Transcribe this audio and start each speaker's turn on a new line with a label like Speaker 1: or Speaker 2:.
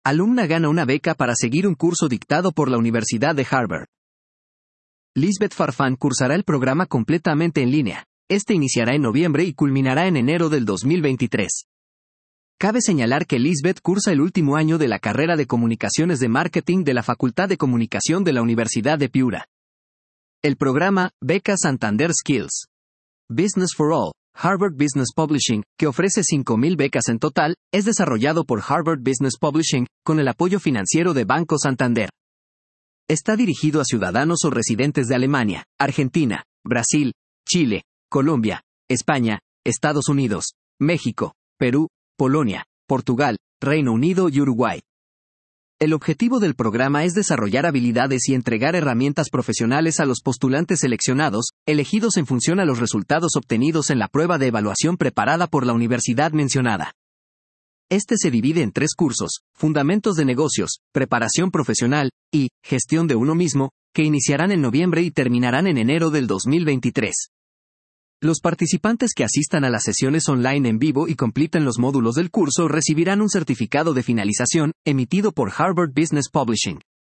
Speaker 1: Alumna gana una beca para seguir un curso dictado por la Universidad de Harvard. Lisbeth Farfán cursará el programa completamente en línea. Este iniciará en noviembre y culminará en enero del 2023. Cabe señalar que Lisbeth cursa el último año de la carrera de Comunicaciones de Marketing de la Facultad de Comunicación de la Universidad de Piura. El programa, Beca Santander Skills Business for All, Harvard Business Publishing, que ofrece 5.000 becas en total, es desarrollado por Harvard Business Publishing, con el apoyo financiero de Banco Santander. Está dirigido a ciudadanos o residentes de Alemania, Argentina, Brasil, Chile, Colombia, España, Estados Unidos, México, Perú, Polonia, Portugal, Reino Unido y Uruguay. El objetivo del programa es desarrollar habilidades y entregar herramientas profesionales a los postulantes seleccionados, elegidos en función a los resultados obtenidos en la prueba de evaluación preparada por la universidad mencionada. Este se divide en 3 cursos: Fundamentos de Negocios, Preparación Profesional y Gestión de uno mismo, que iniciarán en noviembre y terminarán en enero del 2023. Los participantes que asistan a las sesiones online en vivo y completen los módulos del curso recibirán un certificado de finalización, emitido por Harvard Business Publishing.